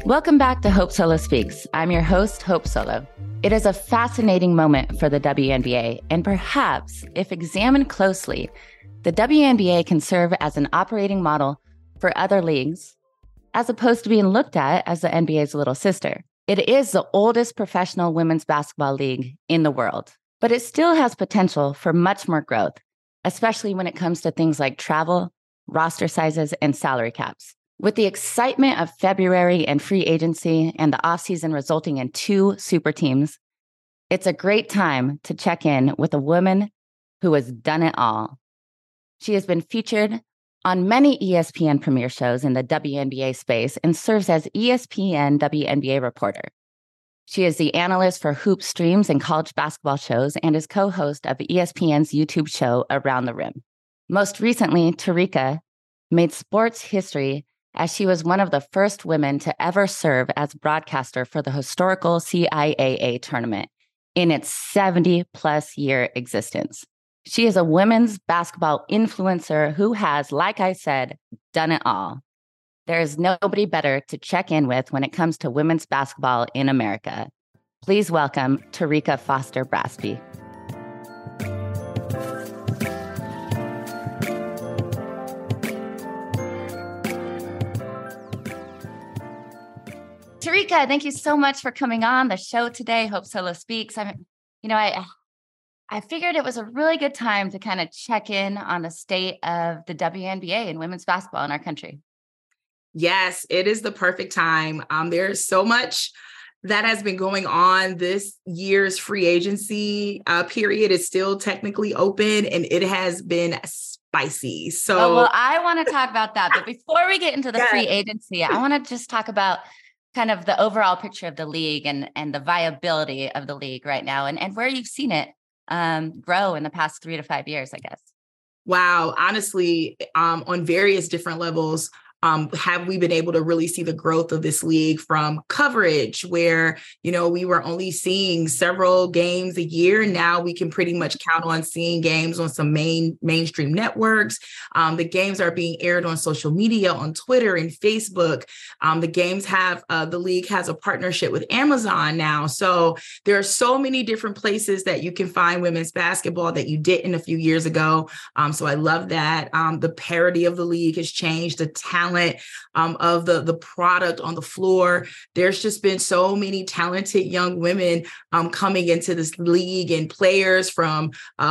Welcome back to Hope Solo Speaks. I'm your host, Hope Solo. It is a fascinating moment for the WNBA, and perhaps, if examined closely, the WNBA can serve as an operating model for other leagues, as opposed to being looked at as the NBA's little sister. It is the oldest professional women's basketball league in the world, but it still has potential for much more growth, especially when it comes to things like travel, roster sizes, and salary caps. With the excitement of February and free agency and the offseason resulting in 2 super teams, it's a great time to check in with a woman who has done it all. She has been featured on many ESPN premiere shows in the WNBA space and serves as ESPN WNBA reporter. She is the analyst for hoop streams and college basketball shows and is co-host of ESPN's YouTube show Around the Rim. Most recently, Terrika made sports history as she was one of the first women to ever serve as broadcaster for the historical CIAA tournament in its 70-plus year existence. She is a women's basketball influencer who has, like I said, done it all. There is nobody better to check in with when it comes to women's basketball in America. Please welcome Terrika Foster-Brasby. Terrika, thank you so much for coming on the show today. Hope Solo Speaks. I figured it was a really good time to kind of check in on the state of the WNBA and women's basketball in our country. Yes, it is the perfect time. There's so much that has been going on. This year's free agency period is still technically open, and it has been spicy. So, I want to talk about that. But before we get into the free agency, I want to just talk about kind of the overall picture of the league and the viability of the league right now and where you've seen it grow in the past 3 to 5 years, I guess. Wow. Honestly, on various different levels, have we been able to really see the growth of this league from coverage where, we were only seeing several games a year. Now we can pretty much count on seeing games on some mainstream networks. The games are being aired on social media, on Twitter and Facebook. The league has a partnership with Amazon now. So there are so many different places that you can find women's basketball that you didn't a few years ago. So I love that. The parity of the league has changed, the talent of the product on the floor. There's just been so many talented young women coming into this league and players from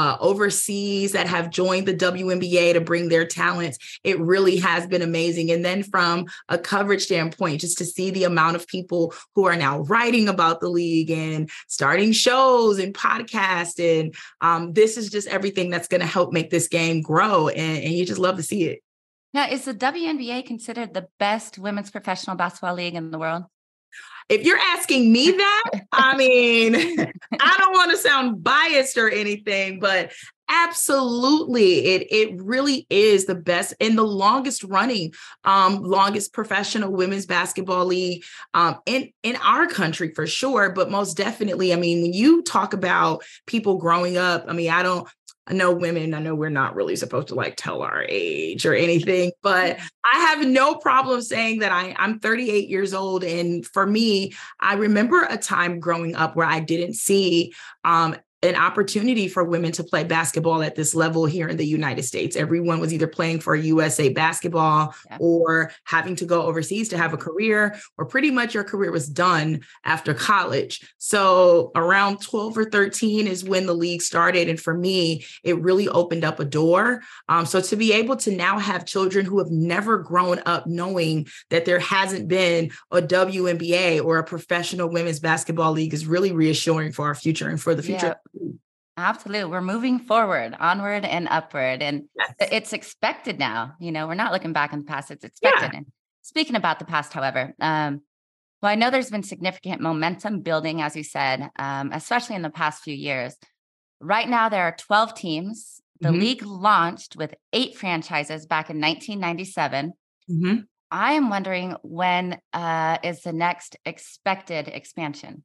overseas that have joined the WNBA to bring their talents. It really has been amazing. And then from a coverage standpoint, just to see the amount of people who are now writing about the league and starting shows and podcasts. And this is just everything that's going to help make this game grow. And you just love to see it. Now, is the WNBA considered the best women's professional basketball league in the world? If you're asking me that, I mean, I don't want to sound biased or anything, but absolutely, it really is the best and the longest running, longest professional women's basketball league in our country for sure. But most definitely, I mean, when you talk about people growing up, I mean, I know women, I know we're not really supposed to tell our age or anything, but I have no problem saying that I'm 38 years old. And for me, I remember a time growing up where I didn't see an opportunity for women to play basketball at this level here in the United States. Everyone was either playing for USA basketball or having to go overseas to have a career, or pretty much your career was done after college. So around 12 or 13 is when the league started. And for me, it really opened up a door. So to be able to now have children who have never grown up knowing that there hasn't been a WNBA or a professional women's basketball league is really reassuring for our future and for the future. Yeah. Absolutely. We're moving forward, onward and upward. And it's expected now. We're not looking back in the past. It's expected. Yeah. And speaking about the past, however, well, I know there's been significant momentum building, as you said, especially in the past few years. Right now, there are 12 teams. The league launched with 8 franchises back in 1997. I am wondering when is the next expected expansion?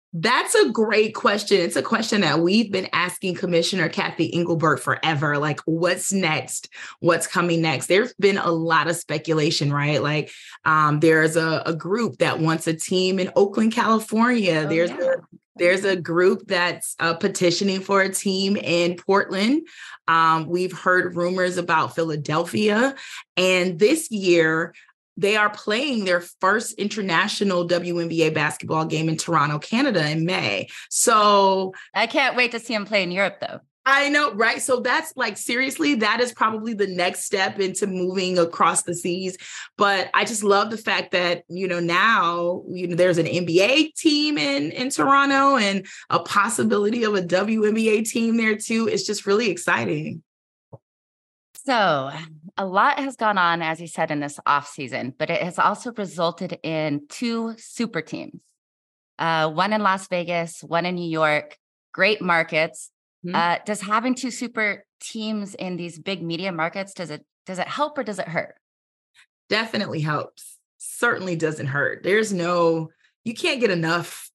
That's a great question. It's a question that we've been asking Commissioner Kathy Engelbert forever. Like, what's next? What's coming next? There's been a lot of speculation, right? Like, there's a group that wants a team in Oakland, California. There's a group that's petitioning for a team in Portland. We've heard rumors about Philadelphia. And this year, they are playing their first international WNBA basketball game in Toronto, Canada in May. So I can't wait to see them play in Europe, though. I know, right? So that's like, seriously, that is probably the next step into moving across the seas. But I just love the fact that, now, there's an NBA team in Toronto and a possibility of a WNBA team there too. It's just really exciting. So a lot has gone on, as you said, in this off season, but it has also resulted in 2 super teams, one in Las Vegas, one in New York, great markets. Mm-hmm. Does having 2 super teams in these big media markets, does it help or does it hurt? Definitely helps. Certainly doesn't hurt. You can't get enough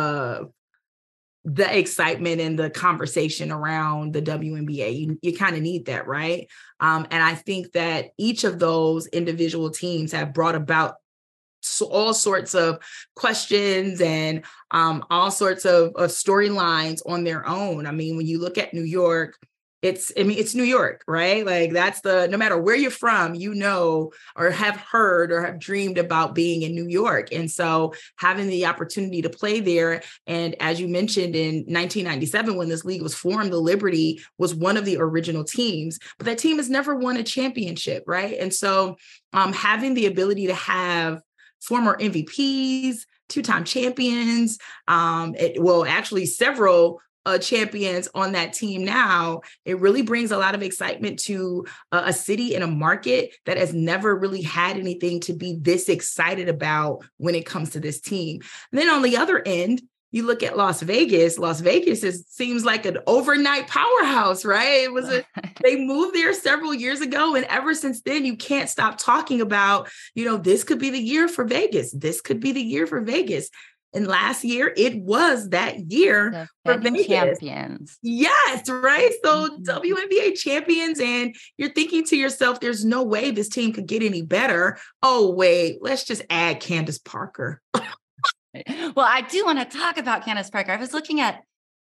the excitement and the conversation around the WNBA. You kind of need that, right? And I think that each of those individual teams have brought about all sorts of questions and all sorts of storylines on their own. I mean, when you look at New York, it's New York, right? Like no matter where you're from, or have heard or have dreamed about being in New York. And so having the opportunity to play there. And as you mentioned, in 1997, when this league was formed, the Liberty was one of the original teams, but that team has never won a championship, right? And so having the ability to have former MVPs, 2-time champions, actually several champions on that team now, it really brings a lot of excitement to a city and a market that has never really had anything to be this excited about when it comes to this team. And then on the other end, you look at Las Vegas. Las Vegas seems like an overnight powerhouse, right? They moved there several years ago. And ever since then, you can't stop talking about, this could be the year for Vegas. This could be the year for Vegas. And last year, it was that year for Vegas. Champions. Yes, right? So WNBA champions, and you're thinking to yourself, there's no way this team could get any better. Oh, wait, let's just add Candace Parker. Well, I do want to talk about Candace Parker. I was looking at,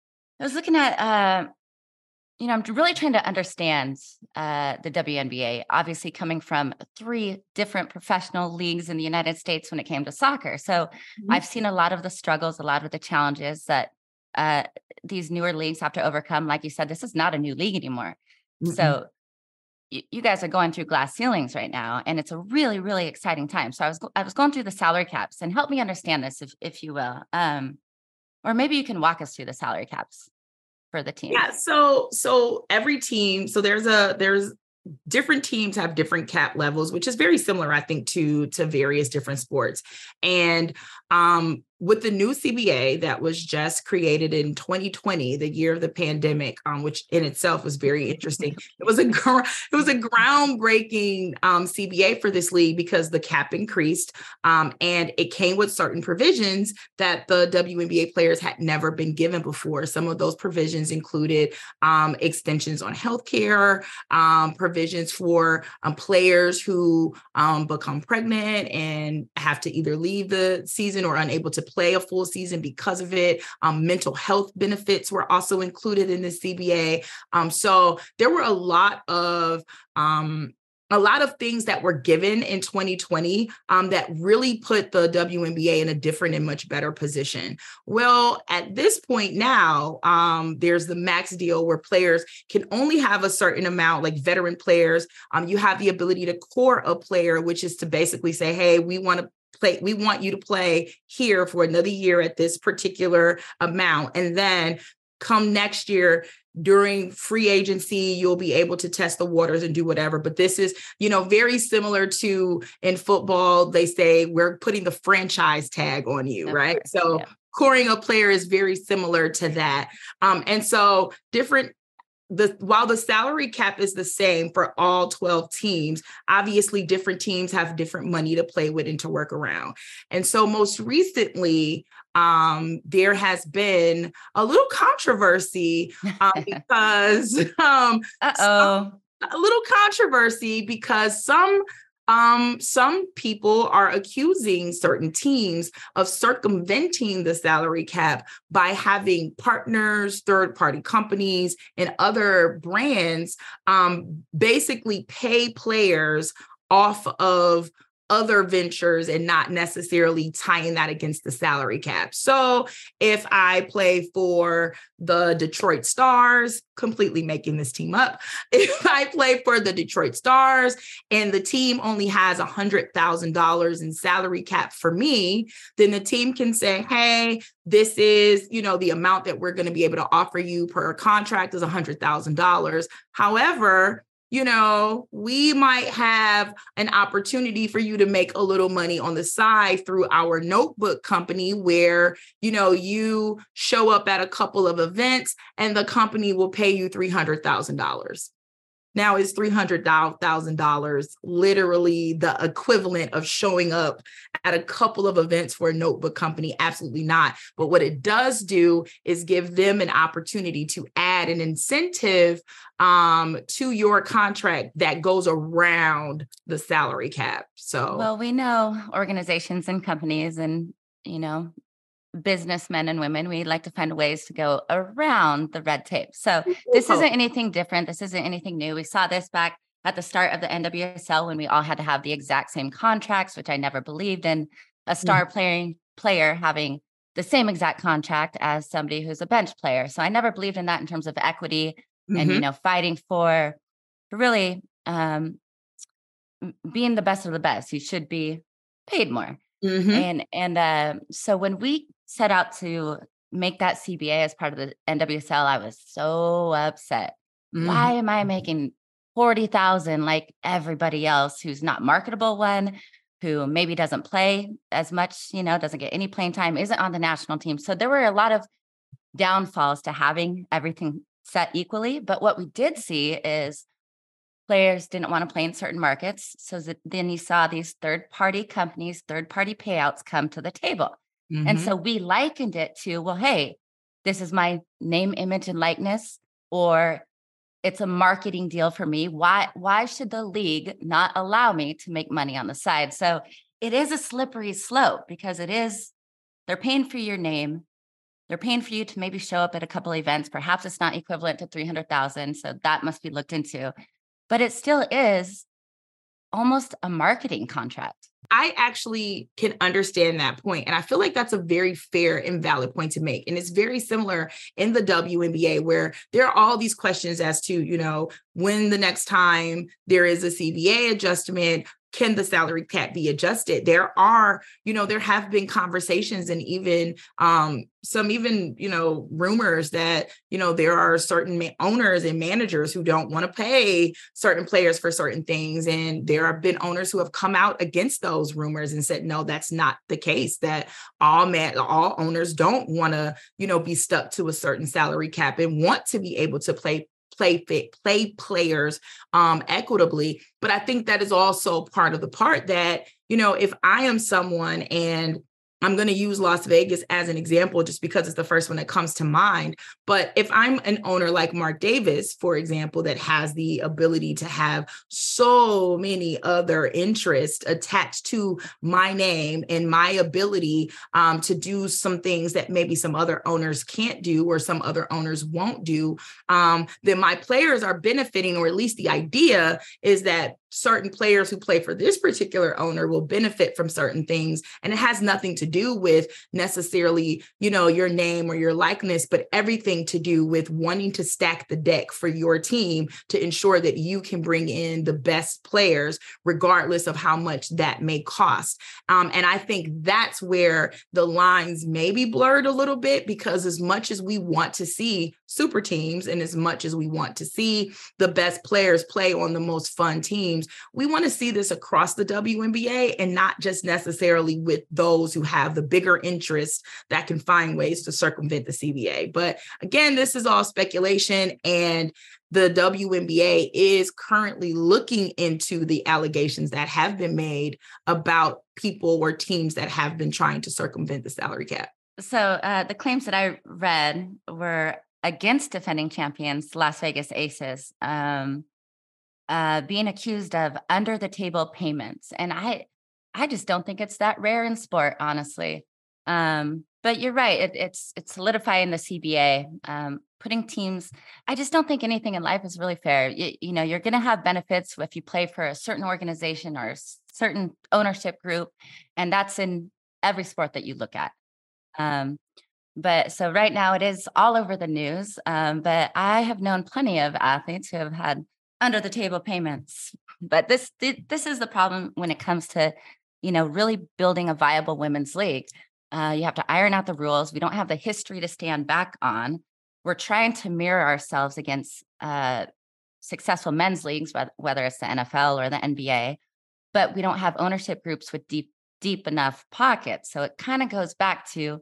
I'm really trying to understand the WNBA, obviously coming from 3 different professional leagues in the United States when it came to soccer. So I've seen a lot of the struggles, a lot of the challenges that these newer leagues have to overcome. Like you said, this is not a new league anymore. Mm-hmm. So you guys are going through glass ceilings right now, and it's a really, really exciting time. So I was going through the salary caps, and help me understand this, if you will, or maybe you can walk us through the salary caps for the team. Yeah. So every team, there's different teams have different cap levels, which is very similar, I think, to various different sports. And with the new CBA that was just created in 2020, the year of the pandemic, which in itself was very interesting. It was a groundbreaking CBA for this league because the cap increased, and it came with certain provisions that the WNBA players had never been given before. Some of those provisions included extensions on healthcare, provisions for players who become pregnant and have to either leave the season or unable to play a full season because of it. Mental health benefits were also included in the CBA. So there were a lot of things that were given in 2020 that really put the WNBA in a different and much better position. Well, at this point now, there's the max deal where players can only have a certain amount, like veteran players. You have the ability to core a player, which is to basically say, hey, we want you to play here for another year at this particular amount. And then come next year, during free agency, you'll be able to test the waters and do whatever. But this is, very similar to in football, they say we're putting the franchise tag on you, right? So coring a player is very similar to that. And so different while the salary cap is the same for all 12 teams, obviously different teams have different money to play with and to work around. And so most recently, there has been a little controversy because some people are accusing certain teams of circumventing the salary cap by having partners, third-party companies, and other brands basically pay players off of other ventures and not necessarily tying that against the salary cap. So if I play for the Detroit Stars, completely making this team up, if I play for the Detroit Stars and the team only has $100,000 in salary cap for me, then the team can say, hey, this is, the amount that we're going to be able to offer you per contract is $100,000. However, we might have an opportunity for you to make a little money on the side through our notebook company where, you show up at a couple of events and the company will pay you $300,000. Now, is $300,000 literally the equivalent of showing up at a couple of events for a notebook company? Absolutely not. But what it does do is give them an opportunity to add an incentive to your contract that goes around the salary cap. So, well, we know organizations and companies and, businessmen and women, we like to find ways to go around the red tape. So this isn't anything different. This isn't anything new. We saw this back at the start of the NWSL when we all had to have the exact same contracts, which I never believed in a star player having the same exact contract as somebody who's a bench player. So I never believed in that in terms of equity and, fighting for really being the best of the best. You should be paid more. And so when we set out to make that CBA as part of the NWSL, I was so upset. Why am I making $40,000 like everybody else who's not marketable one, who maybe doesn't play as much, doesn't get any playing time, isn't on the national team? So there were a lot of downfalls to having everything set equally. But what we did see is players didn't want to play in certain markets. So then you saw these third-party companies, third-party payouts come to the table. And so we likened it to, well, hey, this is my name, image, and likeness, or it's a marketing deal for me. Why should the league not allow me to make money on the side? So it is a slippery slope because they're paying for your name. They're paying for you to maybe show up at a couple events. Perhaps it's not equivalent to $300,000. So that must be looked into. But it still is almost a marketing contract. I actually can understand that point. And I feel like that's a very fair and valid point to make. And it's very similar in the WNBA where there are all these questions as to, when the next time there is a CBA adjustment, can the salary cap be adjusted? There have been conversations and even rumors that, there are certain owners and managers who don't want to pay certain players for certain things. And there have been owners who have come out against those rumors and said, no, that's not the case, that all owners don't want to, be stuck to a certain salary cap and want to be able to play players equitably. But I think that is also part of the part that, if I am someone, and I'm going to use Las Vegas as an example just because it's the first one that comes to mind. But if I'm an owner like Mark Davis, for example, that has the ability to have so many other interests attached to my name and my ability to do some things that maybe some other owners can't do or some other owners won't do, then my players are benefiting, or at least the idea is that certain players who play for this particular owner will benefit from certain things. And it has nothing to do with necessarily, your name or your likeness, but everything to do with wanting to stack the deck for your team to ensure that you can bring in the best players, regardless of how much that may cost. And I think that's where the lines may be blurred a little bit, because as much as we want to see super teams and as much as we want to see the best players play on the most fun teams, teams. We want to see this across the WNBA and not just necessarily with those who have the bigger interests that can find ways to circumvent the CBA. But again, this is all speculation, and the WNBA is currently looking into the allegations that have been made about people or teams that have been trying to circumvent the salary cap. So the claims that I read were against defending champions, Las Vegas Aces, being accused of under the table payments. And I just don't think it's that rare in sport, honestly. But you're right. It's solidifying the CBA, putting teams. I just don't think anything in life is really fair. You know, you're going to have benefits if you play for a certain organization or a certain ownership group. And that's in every sport that you look at. But so right now it is all over the news. But I have known plenty of athletes who have had under the table payments. But this is the problem when it comes to, you know, really building a viable women's league. You have to iron out the rules. We don't have the history to stand back on. We're trying to mirror ourselves against successful men's leagues, whether it's the NFL or the NBA, but we don't have ownership groups with deep enough pockets. So it kind of goes back to,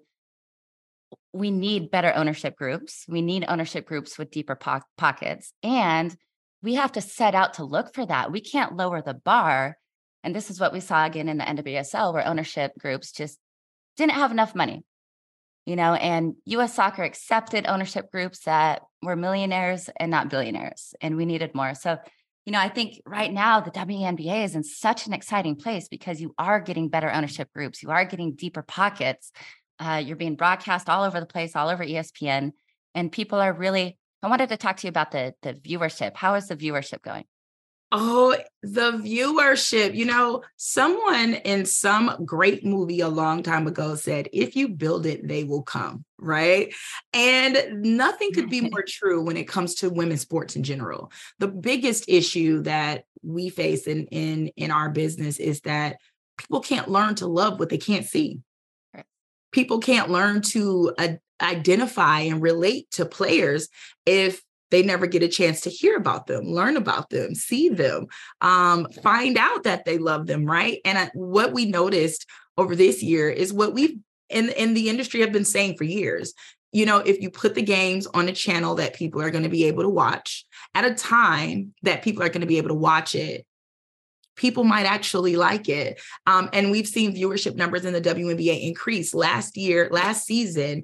we need better ownership groups. We need ownership groups with deeper pockets. And we have to set out to look for that. We can't lower the bar. And this is what we saw again in the NWSL, where ownership groups just didn't have enough money, you know, and US Soccer accepted ownership groups that were millionaires and not billionaires, and we needed more. So, you know, I think right now the WNBA is in such an exciting place because you are getting better ownership groups. You are getting deeper pockets. You're being broadcast all over the place, all over ESPN, and people are really, I wanted to talk to you about the viewership. How is the viewership going? Oh, the viewership. You know, someone in some great movie a long time ago said, if you build it, they will come, right? And nothing could be more true when it comes to women's sports in general. The biggest issue that we face in our business is that people can't learn to love what they can't see. People can't learn to identify and relate to players if they never get a chance to hear about them, learn about them, see them, find out that they love them, right? And what we noticed over this year is what we've in the industry have been saying for years. You know, if you put the games on a channel that people are going to be able to watch at a time that people are going to be able to watch it, people might actually like it. And we've seen viewership numbers in the WNBA increase. Last season,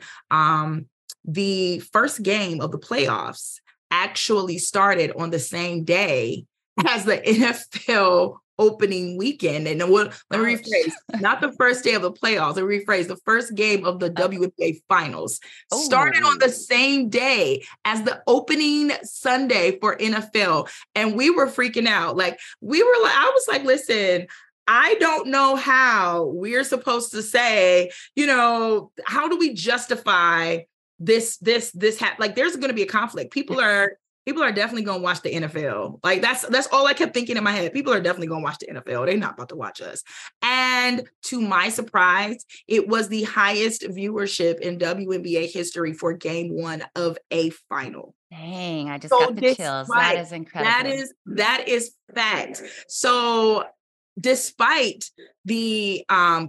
the first game of the playoffs actually started on the same day as the NFL opening weekend. And let me rephrase, not the first day of the playoffs, let me rephrase, the first game of the WNBA finals started on the same day as the opening Sunday for NFL. And we were freaking out. I was like, listen, I don't know how we're supposed to say, you know, how do we justify this like there's going to be a conflict. People are definitely going to watch the NFL. Like that's all I kept thinking in my head. People are definitely going to watch the NFL. They're not about to watch us. And to my surprise, it was the highest viewership in WNBA history for game one of a final. Dang, I just got the chills. Right, that is incredible. That is fact. So despite the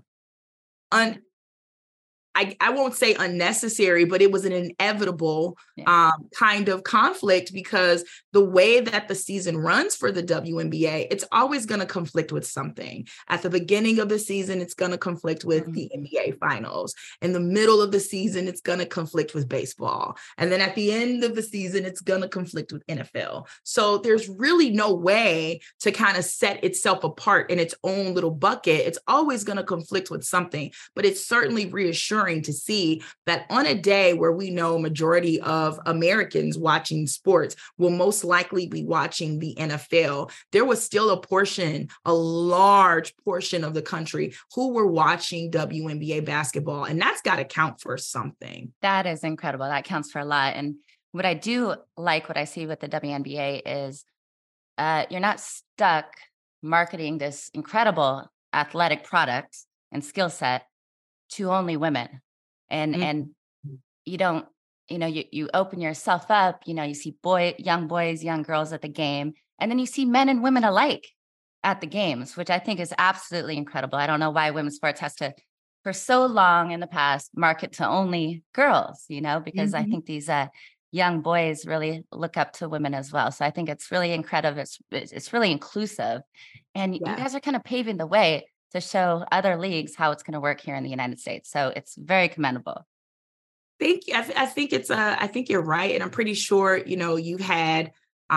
I won't say unnecessary, but it was an inevitable kind of conflict, because the way that the season runs for the WNBA, it's always going to conflict with something. At the beginning of the season, it's going to conflict with the NBA finals. In the middle of the season, it's going to conflict with baseball. And then at the end of the season, it's going to conflict with NFL. So there's really no way to kind of set itself apart in its own little bucket. It's always going to conflict with something, but it's certainly reassuring to see that on a day where we know majority of Americans watching sports will most likely be watching the NFL, there was still a large portion of the country who were watching WNBA basketball. And that's got to count for something. That is incredible. That counts for a lot. And what I do like, what I see with the WNBA is you're not stuck marketing this incredible athletic product and skill set to only women. And you don't, you know, you open yourself up, you know, you see young boys, young girls at the game, and then you see men and women alike at the games, which I think is absolutely incredible. I don't know why women's sports has to, for so long in the past, market to only girls, because I think these young boys really look up to women as well. So I think it's really incredible. It's really inclusive. And you guys are kind of paving the way to show other leagues how it's going to work here in the United States. So it's very commendable. Thank you. I think I think you're right. And I'm pretty sure, you've had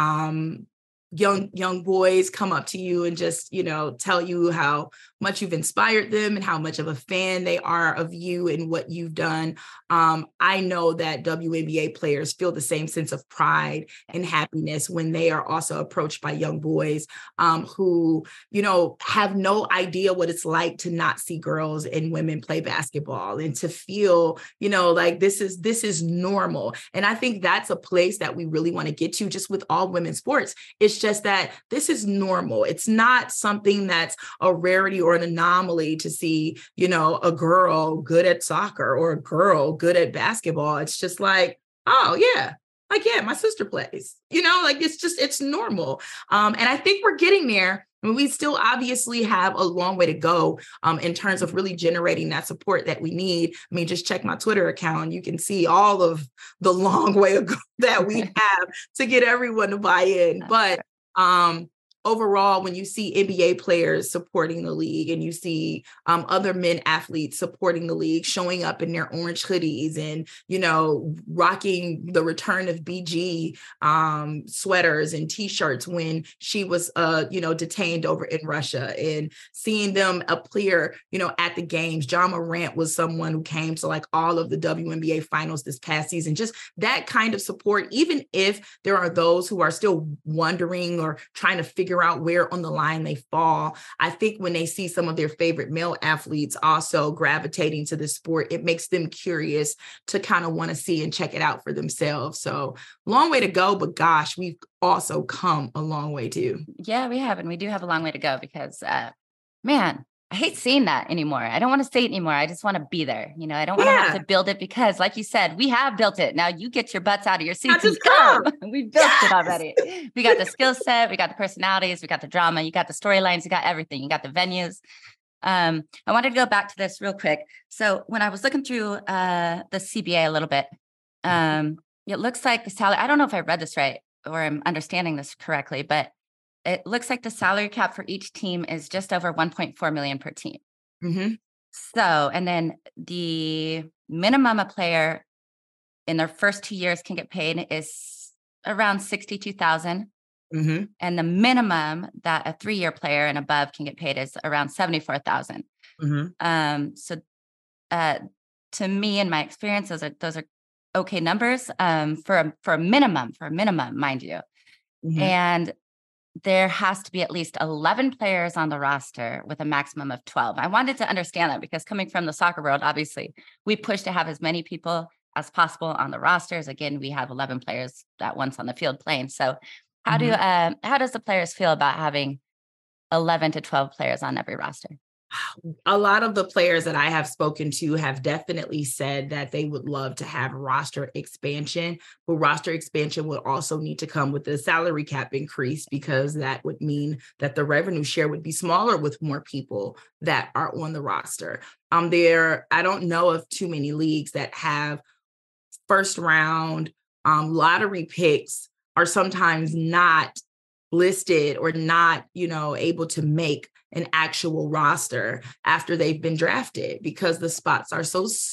young boys come up to you and just, tell you how much you've inspired them and how much of a fan they are of you and what you've done. I know that WNBA players feel the same sense of pride and happiness when they are also approached by young boys who, have no idea what it's like to not see girls and women play basketball and to feel, like this is normal. And I think that's a place that we really want to get to just with all women's sports. It's just that this is normal. It's not something that's a rarity or an anomaly to see, a girl good at soccer or a girl good at basketball. It's just like, oh yeah, my sister plays, it's normal. And I think we're getting there. I mean, we still obviously have a long way to go in terms of really generating that support that we need. I mean, just check my Twitter account. You can see all of the long way ago that we have to get everyone to buy in. But overall, when you see NBA players supporting the league and you see other men athletes supporting the league, showing up in their orange hoodies and, rocking the return of BG sweaters and T-shirts when she was, detained over in Russia, and seeing them appear, at the games. Ja Morant was someone who came to like all of the WNBA finals this past season. Just that kind of support, even if there are those who are still wondering or trying to figure out where on the line they fall. I think when they see some of their favorite male athletes also gravitating to the sport, it makes them curious to kind of want to see and check it out for themselves. So long way to go, but gosh, we've also come a long way too. Yeah, we have. And we do have a long way to go because, man, I hate seeing that anymore. I don't want to say it anymore. I just want to be there. I don't want to have to build it because, like you said, we have built it. Now you get your butts out of your seats and come. We built it already. We got the skill set. We got the personalities. We got the drama. You got the storylines. You got everything. You got the venues. I wanted to go back to this real quick. So when I was looking through the CBA a little bit, it looks like the salary, I don't know if I read this right or I'm understanding this correctly, but it looks like the salary cap for each team is just over 1.4 million per team. Mm-hmm. So, and then the minimum a player in their first 2 years can get paid is around 62,000. Mm-hmm. And the minimum that a 3-year player and above can get paid is around 74,000. Mm-hmm. So to me, in my experience, those are okay numbers for a minimum, mind you. Mm-hmm. And there has to be at least 11 players on the roster with a maximum of 12. I wanted to understand that because coming from the soccer world, obviously, we push to have as many people as possible on the rosters. Again, we have 11 players at once on the field playing. So how does the players feel about having 11 to 12 players on every roster? A lot of the players that I have spoken to have definitely said that they would love to have roster expansion, but roster expansion would also need to come with the salary cap increase because that would mean that the revenue share would be smaller with more people that are on the roster. I don't know of too many leagues that have first round lottery picks are sometimes not listed or not, able to make an actual roster after they've been drafted because the spots are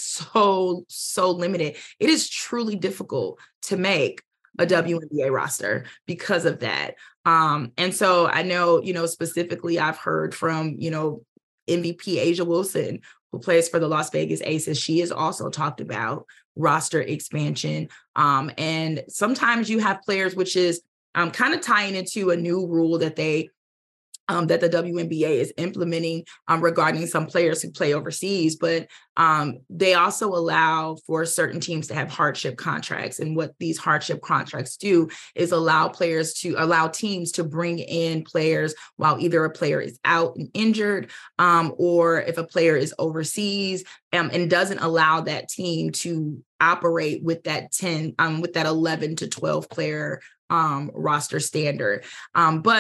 so limited. It is truly difficult to make a WNBA roster because of that. And so I know, specifically I've heard from, MVP A'ja Wilson, who plays for the Las Vegas Aces. She has also talked about roster expansion. And sometimes you have players, which is kind of tying into a new rule that that the WNBA is implementing regarding some players who play overseas, but they also allow for certain teams to have hardship contracts. And what these hardship contracts do is allow teams to bring in players while either a player is out and injured, or if a player is overseas, and doesn't allow that team to operate with that 11 to 12 player roster standard. But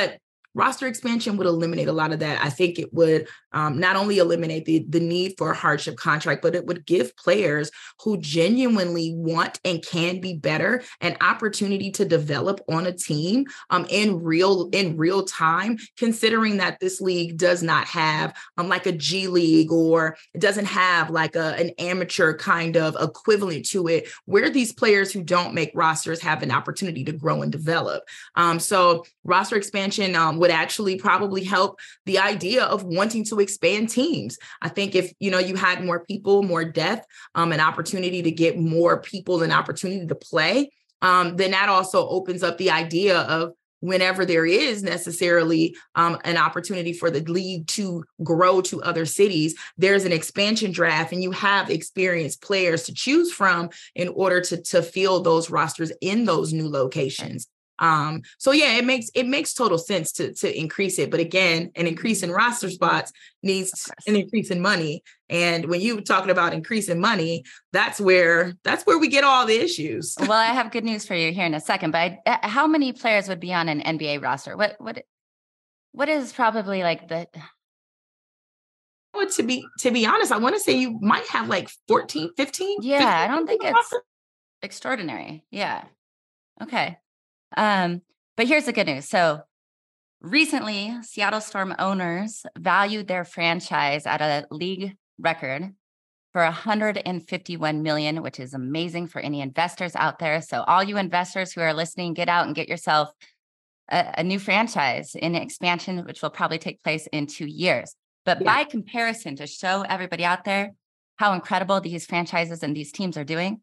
roster expansion would eliminate a lot of that. I think it would not only eliminate the need for a hardship contract, but it would give players who genuinely want and can be better an opportunity to develop on a team in real time, considering that this league does not have like a G League, or it doesn't have like an amateur kind of equivalent to it, where these players who don't make rosters have an opportunity to grow and develop. So roster expansion would actually probably help the idea of wanting to expand teams. I think if, you had more people, more depth, an opportunity to get more people an opportunity to play, then that also opens up the idea of whenever there is necessarily an opportunity for the league to grow to other cities, there's an expansion draft and you have experienced players to choose from in order to fill those rosters in those new locations. So yeah, it makes total sense to increase it. But again, an increase in roster spots needs an increase in money. And when you're talking about increasing money, that's where we get all the issues. Well, I have good news for you here in a second, but how many players would be on an NBA roster? What is probably like the... Well, to be honest, I want to say you might have like 14, 15. Yeah, 15, I don't think it's extraordinary. Yeah. Okay. But here's the good news. So recently, Seattle Storm owners valued their franchise at a league record for $151 million, which is amazing for any investors out there. So all you investors who are listening, get out and get yourself a new franchise in expansion, which will probably take place in 2 years. But by comparison, to show everybody out there how incredible these franchises and these teams are doing,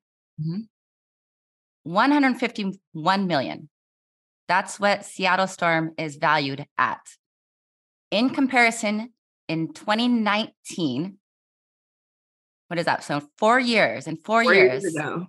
$151 million. That's what Seattle Storm is valued at. In comparison, in 2019, what is that? So 4 years. In 4 years ago,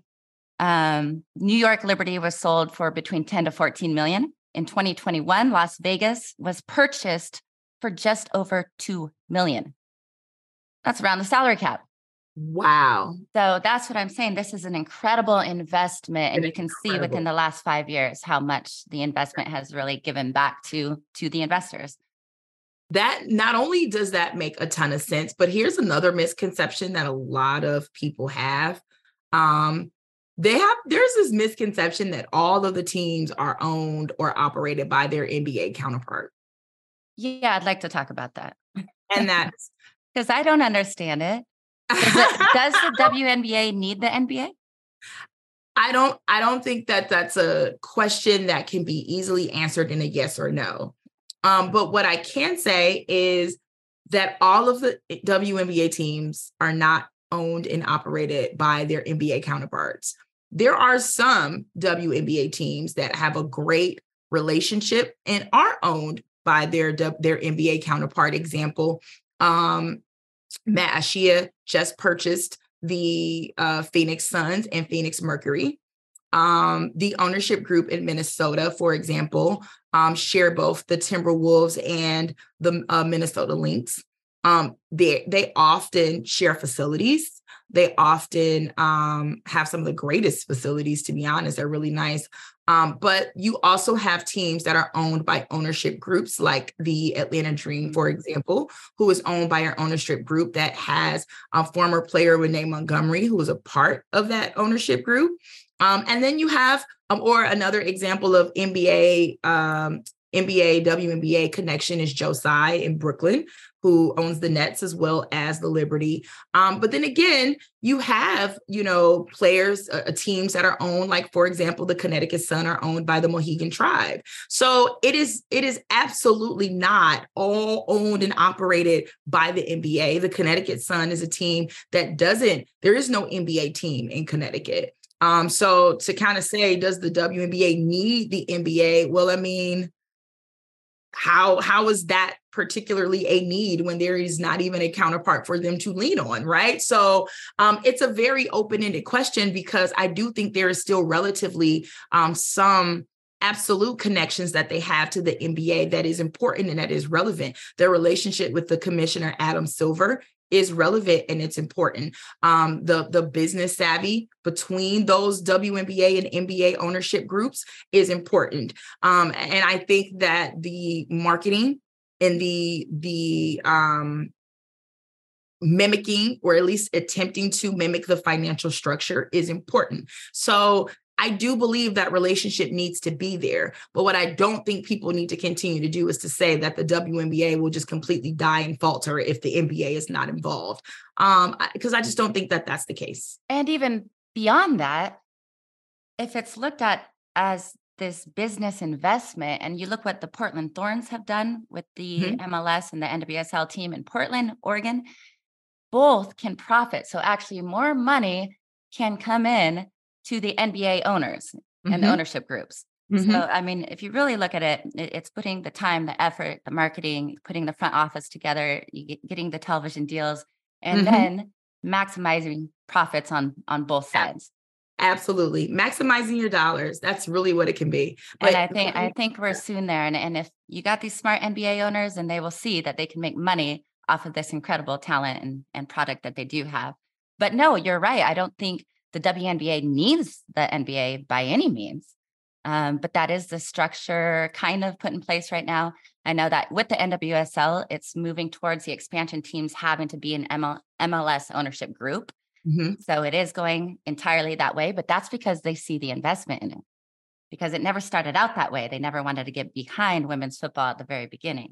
New York Liberty was sold for between 10 to 14 million. In 2021, Las Vegas was purchased for just over 2 million. That's around the salary cap. Wow. So that's what I'm saying. This is an incredible investment. And you can see within the last 5 years how much the investment has really given back to the investors. That not only does that make a ton of sense, but here's another misconception that a lot of people have. There's this misconception that all of the teams are owned or operated by their NBA counterpart. Yeah, I'd like to talk about that. And that's because I don't understand it. Does the WNBA need the NBA? I don't think that that's a question that can be easily answered in a yes or no. But what I can say is that all of the WNBA teams are not owned and operated by their NBA counterparts. There are some WNBA teams that have a great relationship and are owned by their NBA counterpart. Example, Matt Ashia just purchased the Phoenix Suns and Phoenix Mercury. The ownership group in Minnesota, for example, share both the Timberwolves and the Minnesota Lynx. They often share facilities. They often have some of the greatest facilities, to be honest. They're really nice. But you also have teams that are owned by ownership groups like the Atlanta Dream, for example, who is owned by an ownership group that has a former player, Renee Montgomery, who was a part of that ownership group. And then you have, or another example of NBA, WNBA connection is Joe Tsai in Brooklyn, who owns the Nets as well as the Liberty. But then again, you have, players, teams that are owned, like, for example, the Connecticut Sun are owned by the Mohegan Tribe. So it is absolutely not all owned and operated by the NBA. The Connecticut Sun is a team that there is no NBA team in Connecticut. So to kind of say, does the WNBA need the NBA? Well, I mean, how is that particularly a need when there is not even a counterpart for them to lean on, right? So it's a very open-ended question, because I do think there is still relatively some absolute connections that they have to the NBA that is important and that is relevant. Their relationship with the commissioner, Adam Silver, is relevant and it's important. The business savvy between those WNBA and NBA ownership groups is important. And I think that the marketing and the mimicking, or at least attempting to mimic the financial structure, is important. So I do believe that relationship needs to be there. But what I don't think people need to continue to do is to say that the WNBA will just completely die and falter if the NBA is not involved. Because I just don't think that that's the case. And even beyond that, if it's looked at as this business investment, and you look what the Portland Thorns have done with the MLS and the NWSL team in Portland, Oregon, both can profit. So actually more money can come in to the NBA owners and the ownership groups. So, I mean, if you really look at it, it's putting the time, the effort, the marketing, putting the front office together, getting the television deals, and then maximizing profits on both sides. Absolutely. Maximizing your dollars. That's really what it can be. But and I think we're soon there. And if you got these smart NBA owners, and they will see that they can make money off of this incredible talent and product that they do have. But no, you're right. I don't think the WNBA needs the NBA by any means. But that is the structure kind of put in place right now. I know that with the NWSL, it's moving towards the expansion teams having to be an MLS ownership group. So it is going entirely that way, but that's because they see the investment in it, because it never started out that way. They never wanted to get behind women's football at the very beginning.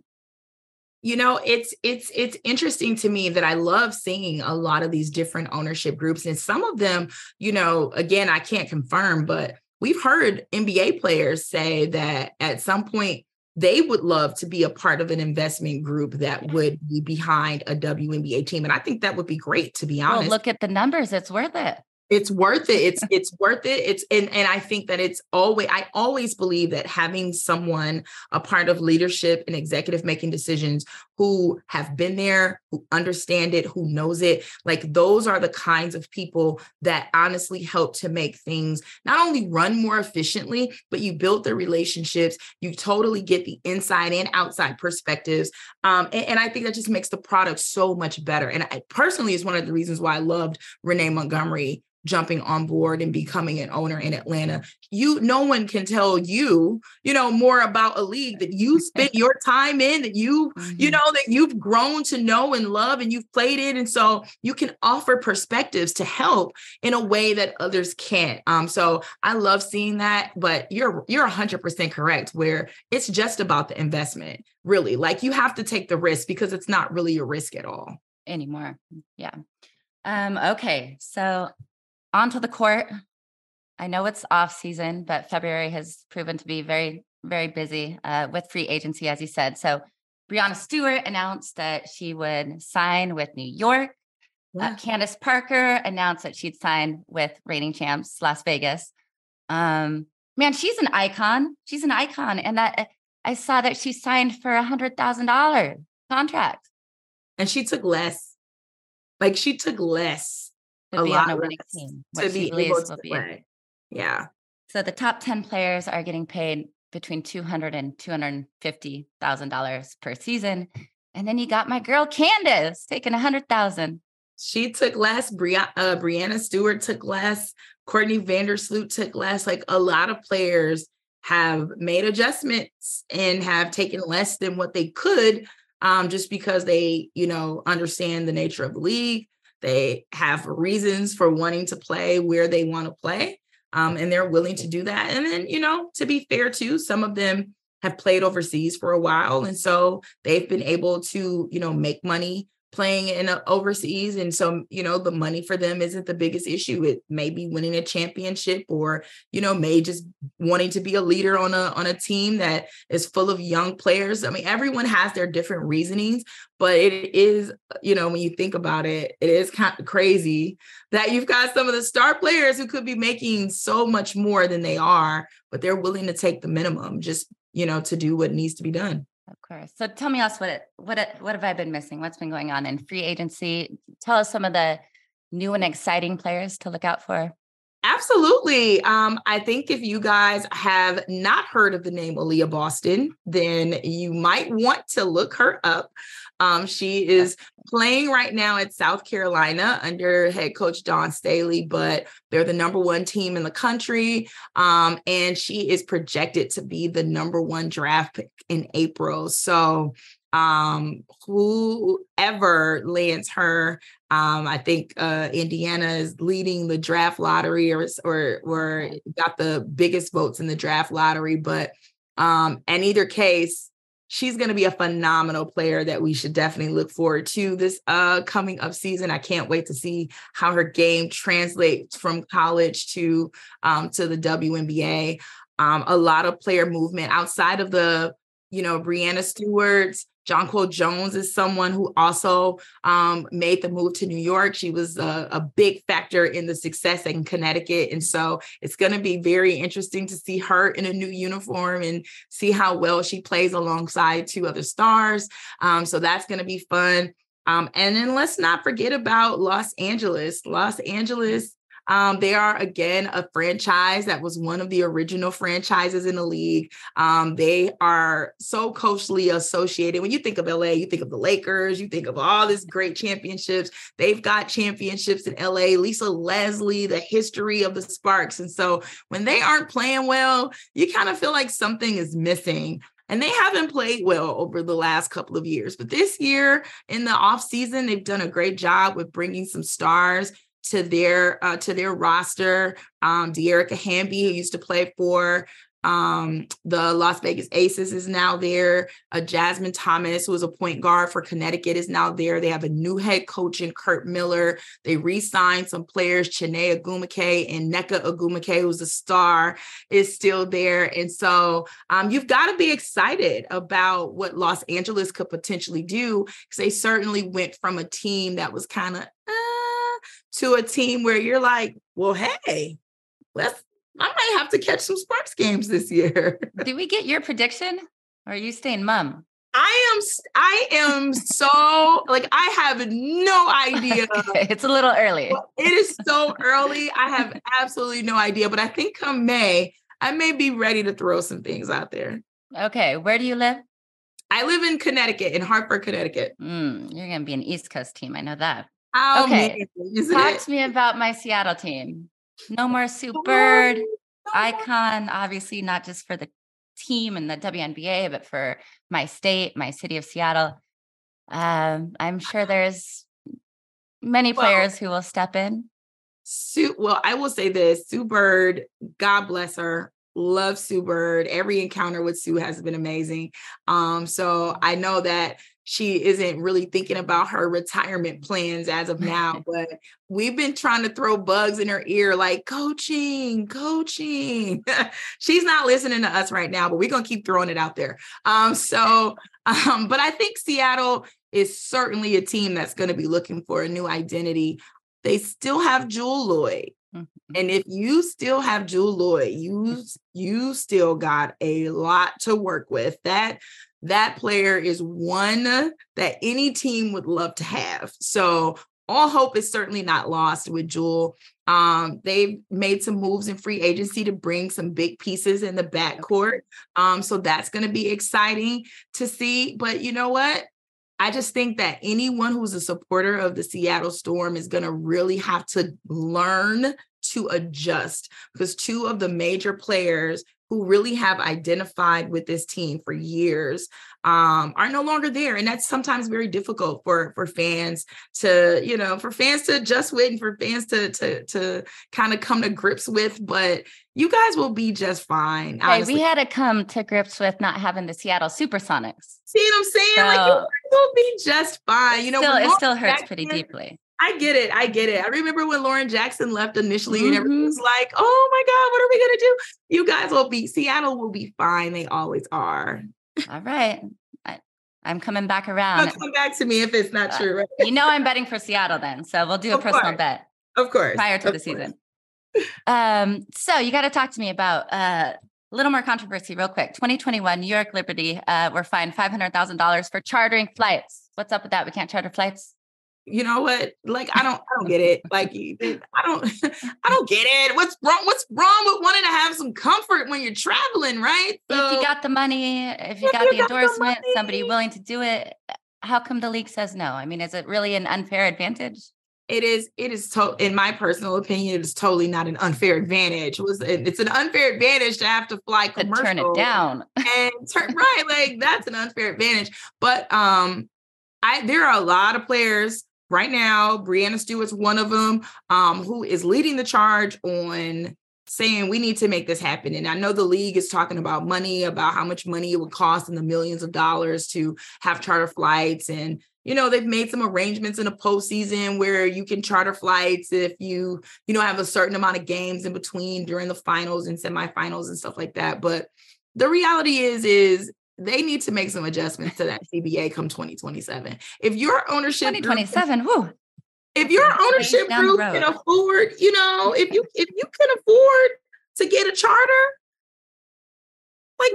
You know, it's interesting to me that I love seeing a lot of these different ownership groups, and some of them, you know, again, I can't confirm, but we've heard NBA players say that at some point they would love to be a part of an investment group that would be behind a WNBA team. And I think that would be great, to be honest. Well, look at the numbers. It's worth it. It's worth it. It's worth it. And I think that I always believe that having someone a part of leadership and executive making decisions who have been there, who understand it, who knows it, like those are the kinds of people that honestly help to make things not only run more efficiently, but you build the relationships, you totally get the inside and outside perspectives. And I think that just makes the product so much better. And I personally is one of the reasons why I loved Renee Montgomery jumping on board and becoming an owner in Atlanta. No one can tell you, more about a league that you spent your time in, that that you've grown to know and love, and you've played in. And so you can offer perspectives to help in a way that others can't. So I love seeing that, but you're 100% correct, where it's just about the investment, really. Like, you have to take the risk because it's not really a risk at all anymore. Yeah. Okay. So onto the court. I know it's off season, but February has proven to be very, very busy with free agency, as you said. So Breanna Stewart announced that she would sign with New York. Candace Parker announced that she'd sign with reigning champs Las Vegas. Man, she's an icon. She's an icon. And that I saw that she signed for $100,000 contract. And she took less. She took less. To be on a winning team, to be able to play. Yeah. So the top 10 players are getting paid between $200,000 and $250,000 per season. And then you got my girl Candace taking $100,000. She took less. Breanna Stewart took less. Courtney Vandersloot took less. Like, a lot of players have made adjustments and have taken less than what they could, just because they, understand the nature of the league. They have reasons for wanting to play where they want to play, and they're willing to do that. And then, to be fair too, some of them have played overseas for a while. And so they've been able to, make money playing in overseas. And so, the money for them isn't the biggest issue. It may be winning a championship, or, may just wanting to be a leader on a team that is full of young players. I mean, everyone has their different reasonings, but it is, when you think about it, it is kind of crazy that you've got some of the star players who could be making so much more than they are, but they're willing to take the minimum just, to do what needs to be done. Of course. So tell me else, what have I been missing? What's been going on in free agency? Tell us some of the new and exciting players to look out for. Absolutely. I think if you guys have not heard of the name Aaliyah Boston, then you might want to look her up. She is playing right now at South Carolina under head coach Dawn Staley, but they're the number one team in the country. And she is projected to be the number one draft pick in April. So whoever lands her, I think Indiana is leading the draft lottery or got the biggest votes in the draft lottery. But in either case, she's going to be a phenomenal player that we should definitely look forward to this coming up season. I can't wait to see how her game translates from college to the WNBA. A lot of player movement outside of the, Breanna Stewart's. Jonquel Jones is someone who also made the move to New York. She was a big factor in the success in Connecticut. And so it's going to be very interesting to see her in a new uniform and see how well she plays alongside two other stars. So that's going to be fun. And then let's not forget about Los Angeles. Los Angeles, they are, again, a franchise that was one of the original franchises in the league. They are so closely associated. When you think of LA, you think of the Lakers, you think of all these great championships. They've got championships in LA. Lisa Leslie, the history of the Sparks. And so when they aren't playing well, you kind of feel like something is missing. And they haven't played well over the last couple of years. But this year in the offseason, they've done a great job with bringing some stars to their roster. De'Erica Hamby, who used to play for the Las Vegas Aces, is now there. Jasmine Thomas, who was a point guard for Connecticut, is now there. They have a new head coach in Kurt Miller. They re-signed some players. Chiney Ogwumike and Nneka Ogwumike, who's a star, is still there. And so you've got to be excited about what Los Angeles could potentially do, because they certainly went from a team that was kind of to a team where you're like, well, hey, I might have to catch some Sparks games this year. Did we get your prediction, or are you staying mum? I am so like, I have no idea. Okay, it's a little early. It is so early. I have absolutely no idea, but I think come May, I may be ready to throw some things out there. Okay. Where do you live? I live in Connecticut, in Hartford, Connecticut. You're going to be an East Coast team. I know that. Oh, okay. Man, talk to me about my Seattle team. No more Sue Bird, icon, obviously not just for the team and the WNBA, but for my state, my city of Seattle. I'm sure there's many players who will step in. I will say this, Sue Bird, God bless her. Love Sue Bird. Every encounter with Sue has been amazing. So I know that she isn't really thinking about her retirement plans as of now, but we've been trying to throw bugs in her ear, like coaching. She's not listening to us right now, but we're going to keep throwing it out there. But I think Seattle is certainly a team that's going to be looking for a new identity. They still have Jewell Loyd. And if you still have Jewell Loyd, you still got a lot to work with. That player is one that any team would love to have. So all hope is certainly not lost with Jewell. They've made some moves in free agency to bring some big pieces in the backcourt. So that's going to be exciting to see. But you know what? I just think that anyone who's a supporter of the Seattle Storm is going to really have to learn to adjust, because two of the major players who really have identified with this team for years are no longer there. And that's sometimes very difficult for fans to, adjust with and for fans to kind of come to grips with. But you guys will be just fine. Hey, we had to come to grips with not having the Seattle Supersonics. See what I'm saying? So, like, you guys will be just fine. It still hurts pretty deeply. I get it. I remember when Lauren Jackson left initially and everyone was like, oh my God, what are we going to do? You guys Seattle will be fine. They always are. All right. I'm coming back around. Come back to me if it's not true. Right? I'm betting for Seattle then. So we'll do a personal bet. Of course. Prior to the season. So you got to talk to me about a little more controversy real quick. 2021 New York Liberty were fined $500,000 for chartering flights. What's up with that? We can't charter flights? you know what? Like, I don't get it. Like, I don't get it. What's wrong with wanting to have some comfort when you're traveling, right? So, if you got the money, if you got the endorsement, somebody willing to do it, how come the league says no? I mean, is it really an unfair advantage? It is, in my personal opinion, it is totally not an unfair advantage. It's an unfair advantage to have to fly commercial. To turn it down. Right. Like, that's an unfair advantage. But there are a lot of players right now. Breanna Stewart's one of them, who is leading the charge on saying we need to make this happen. And I know the league is talking about money, about how much money it would cost in the millions of dollars to have charter flights. And, you know, they've made some arrangements in the postseason where you can charter flights if you have a certain amount of games in between during the finals and semifinals and stuff like that. But the reality is they need to make some adjustments to that CBA come 2027. If your ownership 2027, whoo. If your ownership group can afford, if you can afford to get a charter, like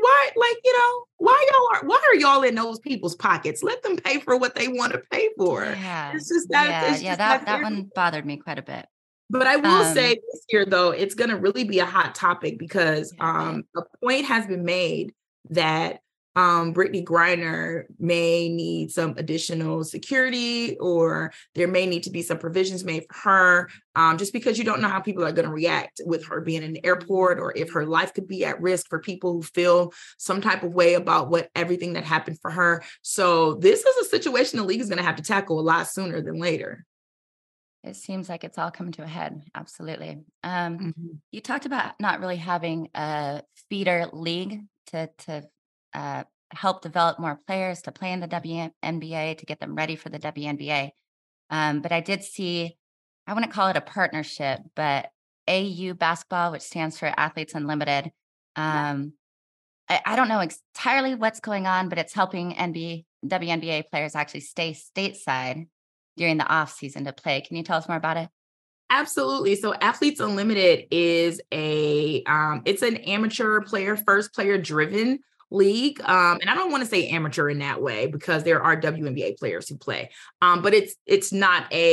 why are y'all in those people's pockets? Let them pay for what they want to pay for. Yeah. It's just that. That one bothered me quite a bit. But I will say this year, though, it's going to really be a hot topic because a point has been made that Brittney Griner may need some additional security, or there may need to be some provisions made for her, just because you don't know how people are going to react with her being in the airport, or if her life could be at risk for people who feel some type of way about everything that happened for her. So this is a situation the league is going to have to tackle a lot sooner than later. It seems like it's all coming to a head. Absolutely. You talked about not really having a feeder league to help develop more players to play in the WNBA, to get them ready for the WNBA. But I did see, I wouldn't call it a partnership, but AU Basketball, which stands for Athletes Unlimited. I don't know entirely what's going on, but it's helping WNBA players actually stay stateside during the off season to play. Can you tell us more about it? Absolutely. So Athletes Unlimited is it's an amateur player, first player driven league. And I don't want to say amateur in that way because there are WNBA players who play. But it's not like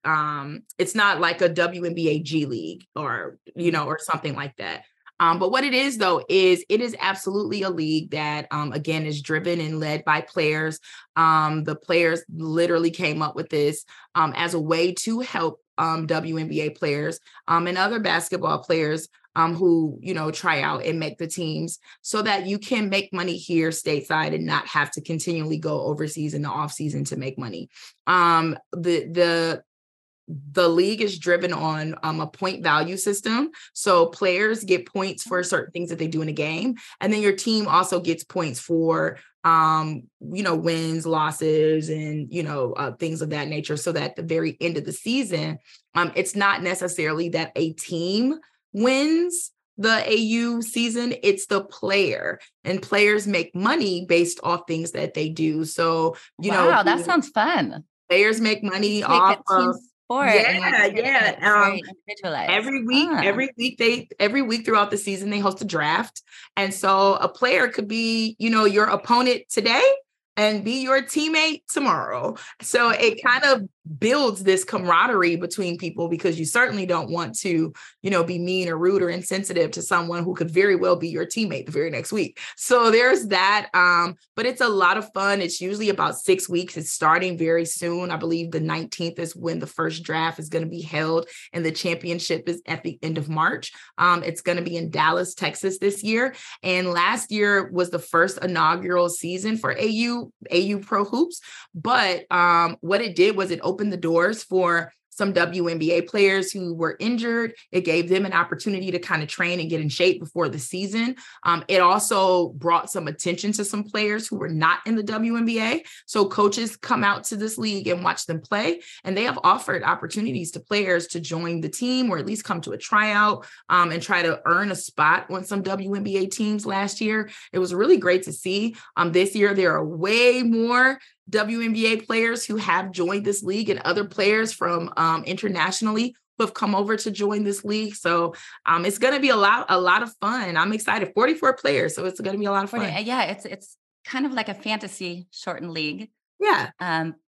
a WNBA G League or something like that. But what it is, though, is it is absolutely a league that, again, is driven and led by players. The players literally came up with this as a way to help WNBA players and other basketball players who, try out and make the teams so that you can make money here stateside and not have to continually go overseas in the off season to make money. The league is driven on a point value system. So players get points for certain things that they do in a game. And then your team also gets points for, wins, losses, and, things of that nature. So that at the very end of the season, it's not necessarily that a team wins the AU season, it's the player, and players make money based off things that they do. So, wow, that sounds fun. Players make money off of every week throughout the season, they host a draft. And so a player could be, your opponent today and be your teammate tomorrow. So it kind of builds this camaraderie between people, because you certainly don't want to, be mean or rude or insensitive to someone who could very well be your teammate the very next week. So there's that. But it's a lot of fun. It's usually about 6 weeks. It's starting very soon. I believe the 19th is when the first draft is going to be held, and the championship is at the end of March. It's going to be in Dallas, Texas this year. And last year was the first inaugural season for AU Pro Hoops. But what it did was it opened the doors for some WNBA players who were injured. It gave them an opportunity to kind of train and get in shape before the season. It also brought some attention to some players who were not in the WNBA. So coaches come out to this league and watch them play. And they have offered opportunities to players to join the team, or at least come to a tryout and try to earn a spot on some WNBA teams last year. It was really great to see. This year, there are way more WNBA players who have joined this league, and other players from internationally who have come over to join this league. So it's going to be a lot of fun. I'm excited. 44 players. So it's going to be a lot of fun. Yeah. It's kind of like a fantasy shortened league. Yeah.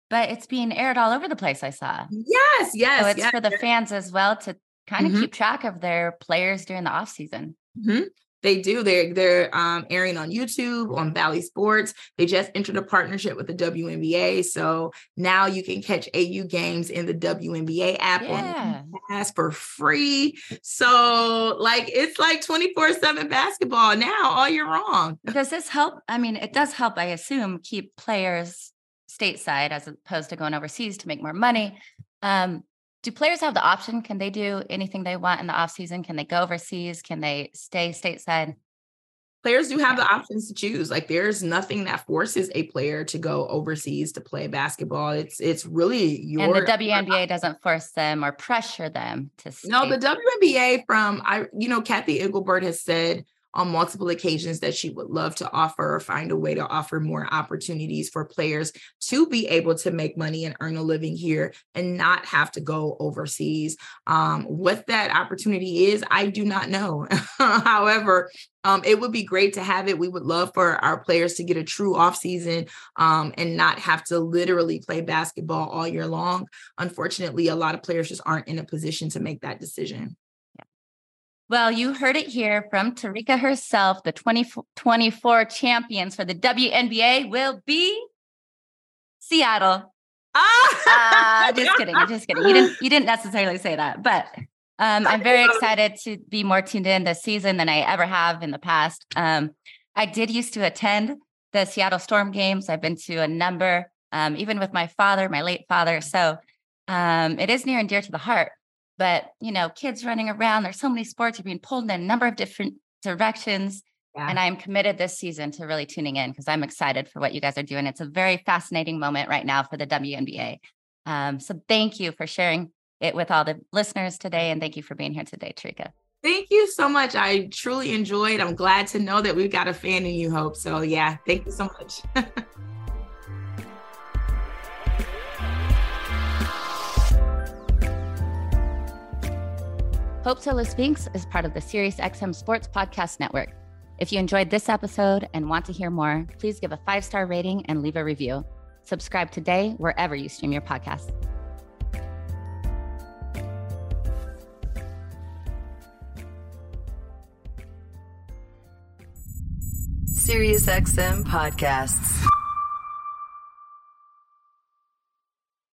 but it's being aired all over the place, I saw. Yes, So it's for the fans as well to kind of keep track of their players during the off season. They do. They're airing on YouTube, on Bally Sports. They just entered a partnership with the WNBA. So now you can catch AU games in the WNBA app on Pass for free. So it's like 24/7 basketball now all year long. Does this help? I mean, it does help, I assume, keep players stateside as opposed to going overseas to make more money. Do players have the option? Can they do anything they want in the off season? Can they go overseas? Can they stay stateside? Players do have the options to choose. There's nothing that forces a player to go overseas to play basketball. It's really your. And the WNBA doesn't force them or pressure them to stay. No, the WNBA Kathy Engelbert has said on multiple occasions that she would love to offer or find a way to offer more opportunities for players to be able to make money and earn a living here and not have to go overseas. What that opportunity is, I do not know. However, it would be great to have it. We would love for our players to get a true off season and not have to literally play basketball all year long. Unfortunately, a lot of players just aren't in a position to make that decision. Well, you heard it here from Terrika herself. The 2024 champions for the WNBA will be Seattle. Just kidding. You didn't necessarily say that, but I'm very excited to be more tuned in this season than I ever have in the past. I did used to attend the Seattle Storm games. I've been to a number, even with my late father. So it is near and dear to the heart. But, kids running around, there's so many sports, you're being pulled in a number of different directions. Yeah. And I'm committed this season to really tuning in because I'm excited for what you guys are doing. It's a very fascinating moment right now for the WNBA. So thank you for sharing it with all the listeners today. And thank you for being here today, Terrika. Thank you so much. I truly enjoyed. I'm glad to know that we've got a fan in you, Hope. So yeah, thank you so much. Hope Solo Speaks is part of the SiriusXM Sports Podcast Network. If you enjoyed this episode and want to hear more, please give a 5-star rating and leave a review. Subscribe today wherever you stream your podcasts. SiriusXM Podcasts.